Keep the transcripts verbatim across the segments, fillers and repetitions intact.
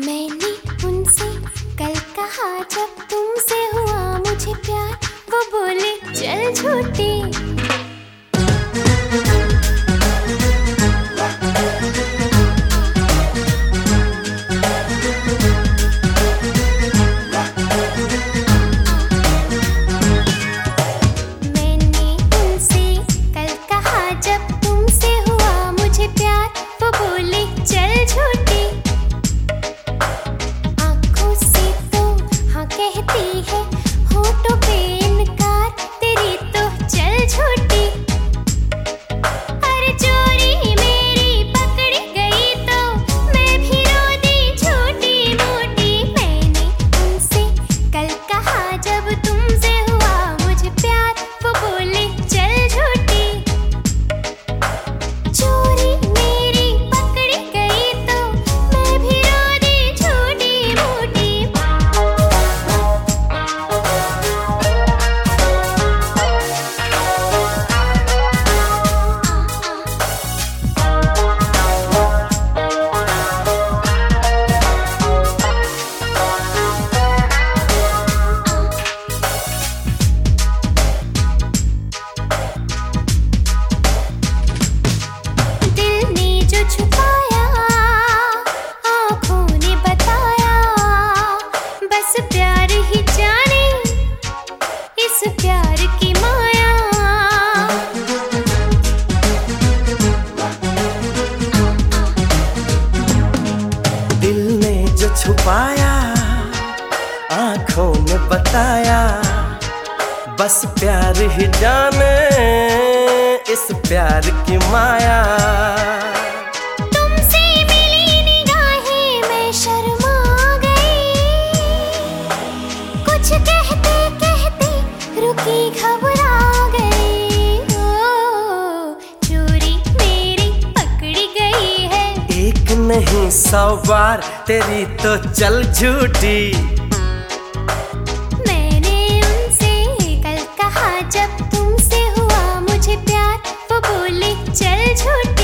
मैंने उनसे कल कहा जब तुमसे हुआ मुझे प्यार, वो बोले चल झूठी। छुपाया आँखों ने बताया, बस प्यार ही जाने इस प्यार की माया। तुमसे मिली निगाहें मैं शर्मा गई, कुछ कहते कहते रुकी घबरा गई। ओ चोरी मेरी पकड़ी गई है, एक नहीं सौ बार तेरी तो चल झूठी। मैंने उनसे कल कहा जब तुमसे हुआ मुझे प्यार, वो बोले चल झूठी।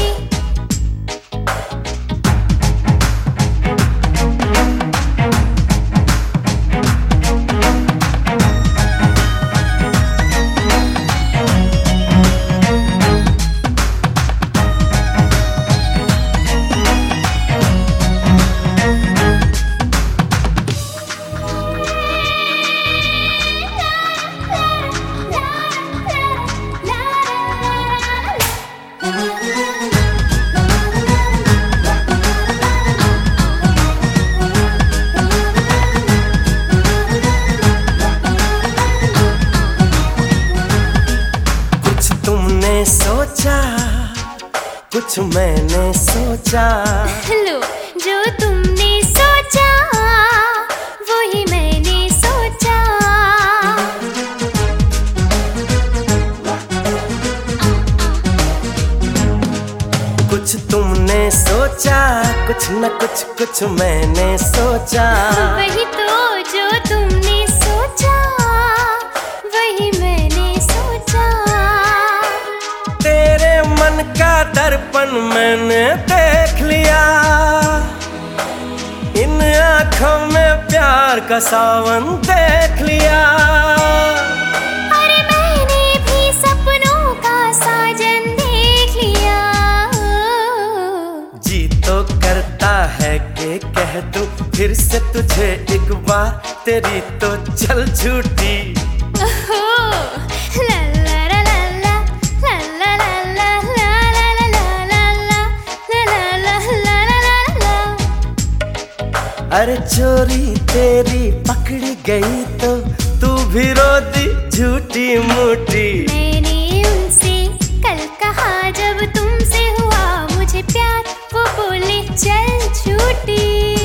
सोचा कुछ मैंने सोचा, लो जो तुमने सोचा वो ही मैंने सोचा। कुछ तुमने सोचा, कुछ न कुछ कुछ मैंने सोचा। वही तो जो तुमने सोचा वही मैंने सोचा। मन का दर्पण मैंने देख लिया, इन आँखों में प्यार का सावन देख लिया। अरे मैंने भी सपनों का साजन देख लिया। जी तो करता है कि कह दूं फिर से तुझे एक बार, तेरी तो चल झूठी। अरे चोरी तेरी पकड़ी गई तो तू भी रो दी झूठी मूठी। मैंने उनसे कल कहा जब तुमसे हुआ मुझे प्यार, वो बोले चल झूठी।